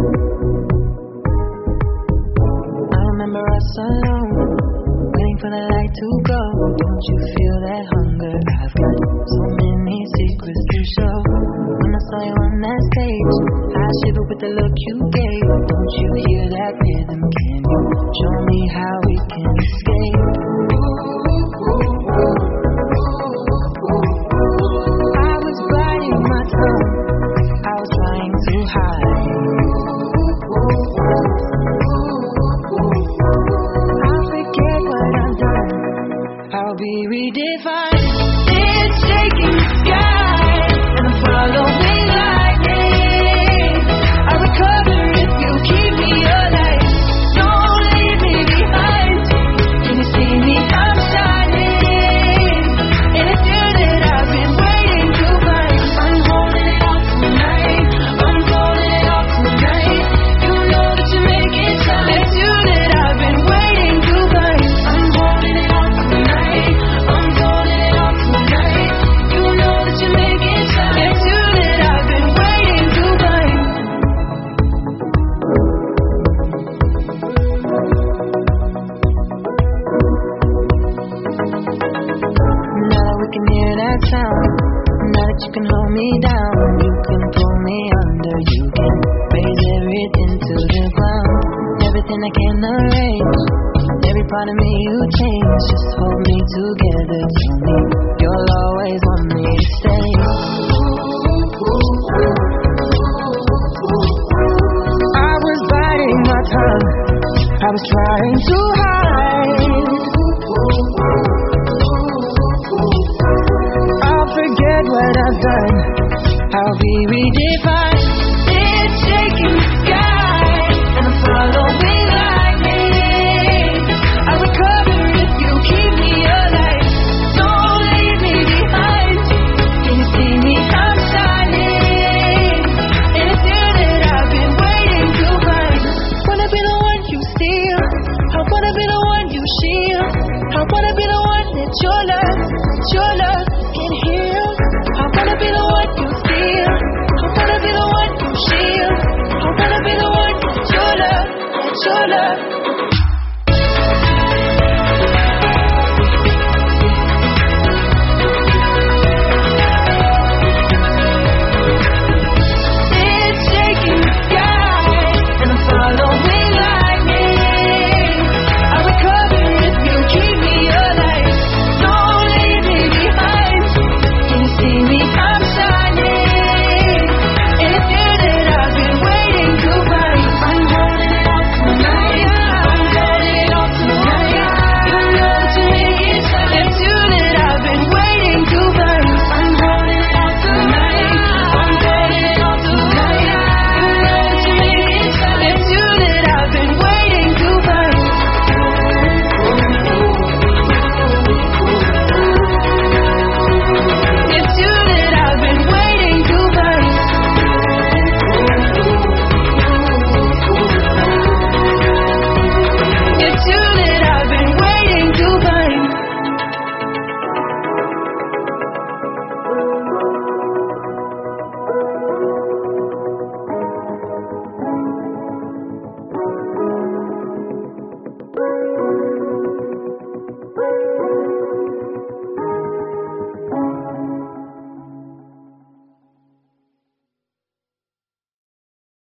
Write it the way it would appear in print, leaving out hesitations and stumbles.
I remember us alone, waiting for the light to go. Don't you feel that hunger? I've got so many secrets to show. When I saw you on that stage, I shivered with the look you gave. Don't you hear that rhythm? Can you show me how we can escape? I was biting my tongue, I was trying to hide. I'll forget what I've done, I'll be redefined. It's shaking the sky, and I'm following lightning. I'll recover if you keep me alive. Don't leave me behind. Can you see me? I'm shining, and it's you that I've been waiting to find. I'm holding it out tonight, I'm holding it out tonight. You know that you make it shine. It's you that I've been waiting to find. I'm holding it out tonight, I'm holding it out tonight. You know that you make it shine. It's you that I've been waiting to find. Now that we can hear that sound, now that you can hold me down, you can pull me under, you can raise everything to the ground. Everything I can arrange, every part of me you change. Just hold me together, tell me you'll always want me to stay.